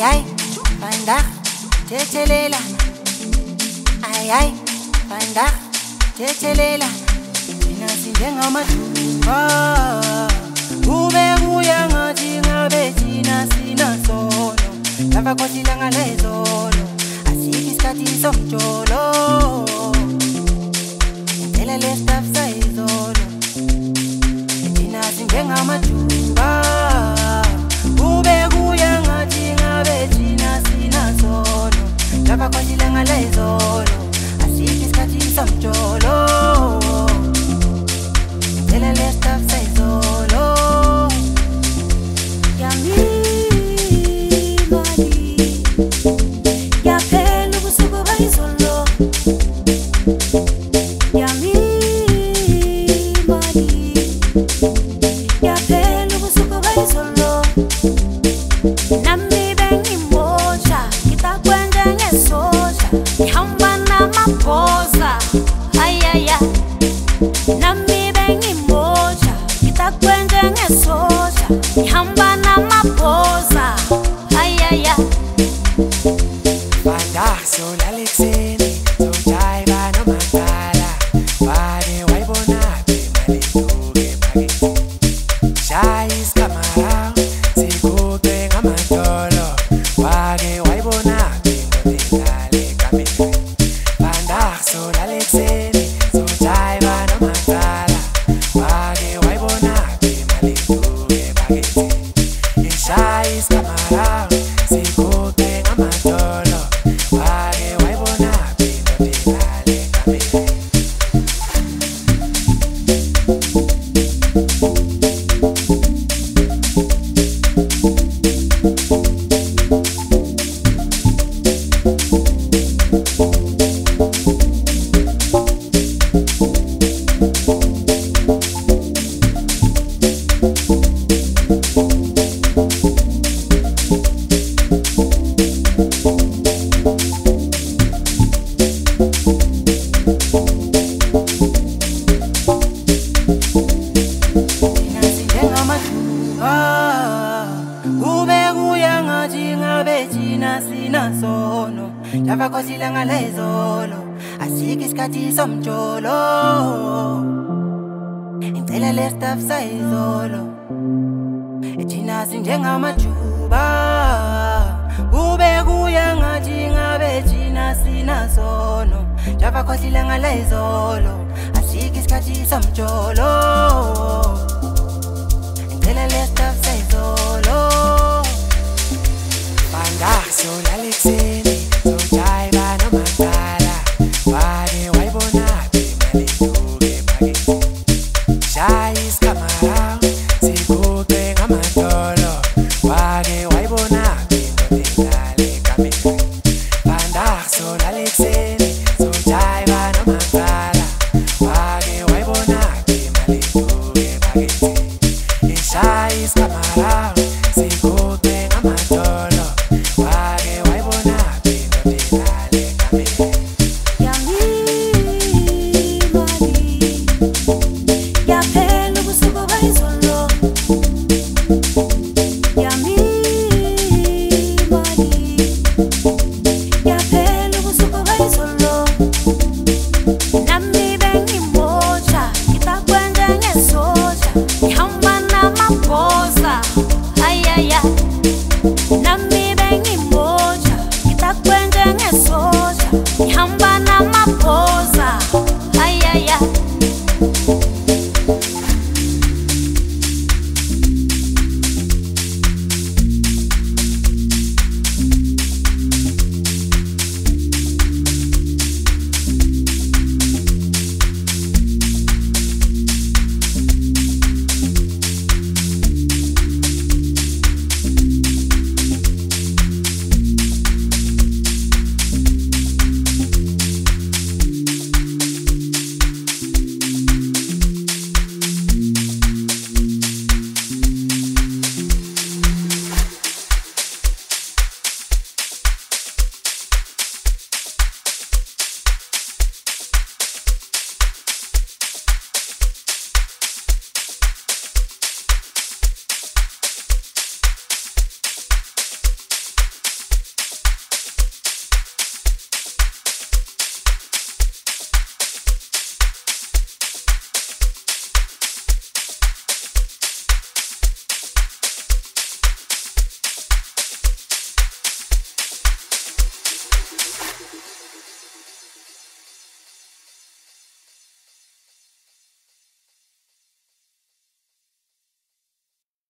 ay, vandaag, tetelela. Ay, vandaag, tetelela. Thina sinjengamathuba, kube kuya ngathi ngabe thina sinasono. Lava khosi ilanga lezolo, asikho isikhathi somjolo. Impela le stuff sayizolo, thina sinjengamathuba, kube kuya ngathi ngabe thina sinasono. Lava khosi ilanga lezolo, asikho isikhathi somjolo. Impela le stuff sayizolo. Lava khosi ilanga lezolo, asikho isikhathi somjolo. Impela le stuff sayizolo, thina sinjengamathuba, kube kuya ngathi ngabe thina sinasono. Lava khosi ilanga lezolo, asikho isikhathi somjolo. Impela le stuff sayizolo. Vandaag solala ekuseni, sojayiva noma kuqala. Wake wayibonaphi imali iduke ephaketheni. Shaya